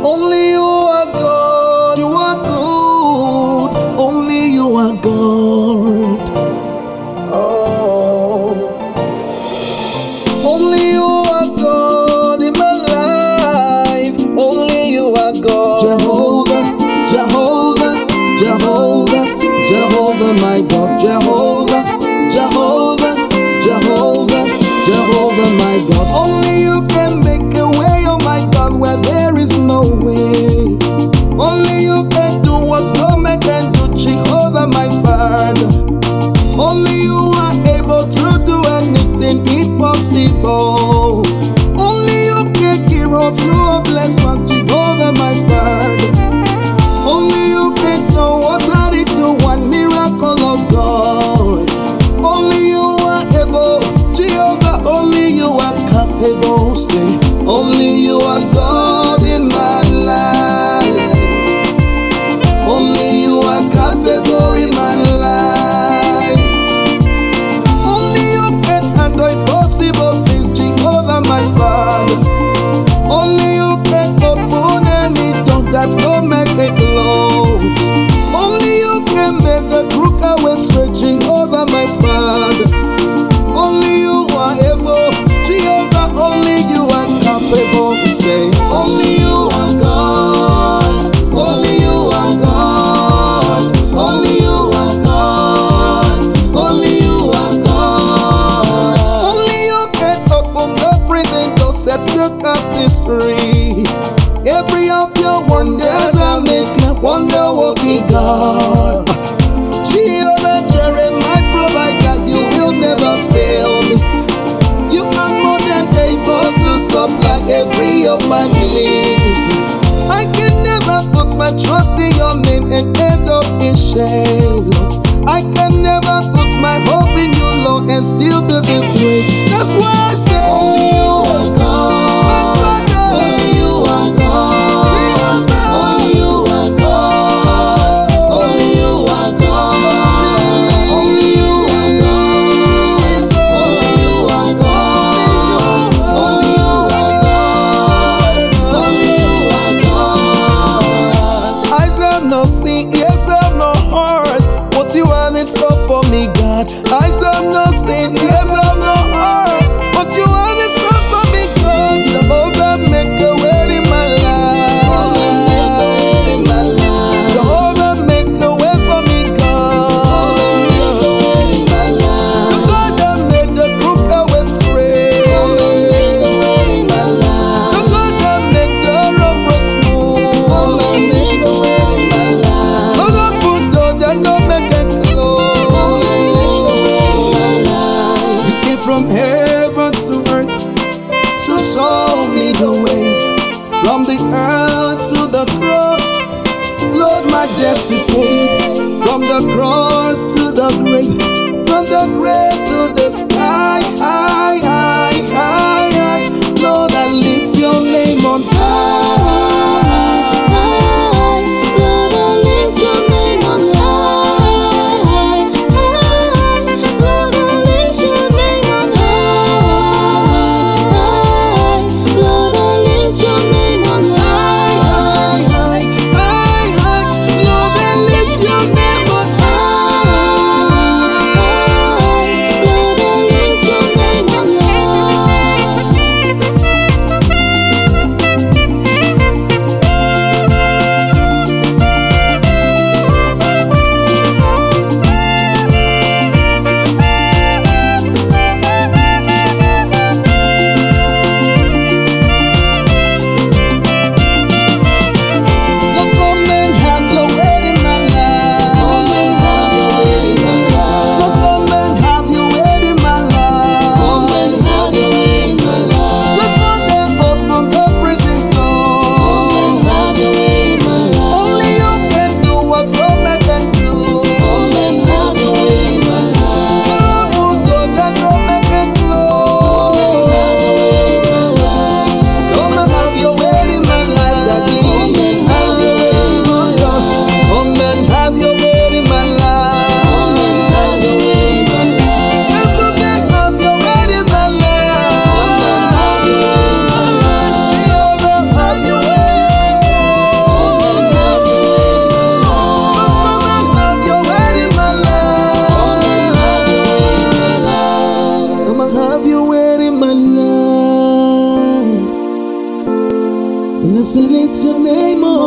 Only you are God, you are good. Only you are God. Oh, only you are God in my life. Only you are God. Jehovah, Jehovah, Jehovah, Jehovah, my God. Jehovah, Jehovah, Jehovah, Jehovah, my God. Only you can make a way, oh my God, where there is no way. Only you can do what no man can do, Jehovah, my Father. Only you are able to do anything impossible. Only you can give up to a blessed one, Jehovah, my Father. Only you can turn water into one miraculous God. Only you are able, Jehovah. Only you are capable. Say, only you are God in my life. Only you are capable in my life. Only you can handle impossible things, Jehovah, my Father. Only you can open any door that no man can close. Only you can make the crooked way straight, Jehovah, my Father. Only you are able, Jehovah. Only you are capable. Say, only you are God. Only you are God. Only you are God. Only you are God. Only you can open the prison door, set the captives free. Every of your wonders I make a wonder working God. Jehovah Jireh, my provider, you will never fail me. You are more than able to supply every of my needs. I can never put my trust in your name and end up in shame, Lord. I can never put my hope in you, Lord, and still be disgraced. That's why I say, only you are God. Only you are God. Only you are God. Only you are God. Only you are God. Only you are God. Only you are God. Only you are God. Eyes have not seen, ears have not heard what you have in store for me, God. Eyes have not seen, ears have not heard what you have in store for me, God. Jehovah, make a way in my life. Jehovah, make a way for me, God. The God that made the crooked way straight. The God that made the rough road smooth. The God put down that no man can close. You came from heaven to earth to show me the way. From the earth to the cross, Lord, my debts you paid. From the cross to the grave, from the grave to the sky, Lord, I lift your name on high. Lord, I lift your name on high. Lord, I lift your name on high. Lord, I lift your name on high. Lord, I lift your name on Lord, I lift your name on high. say lift your name on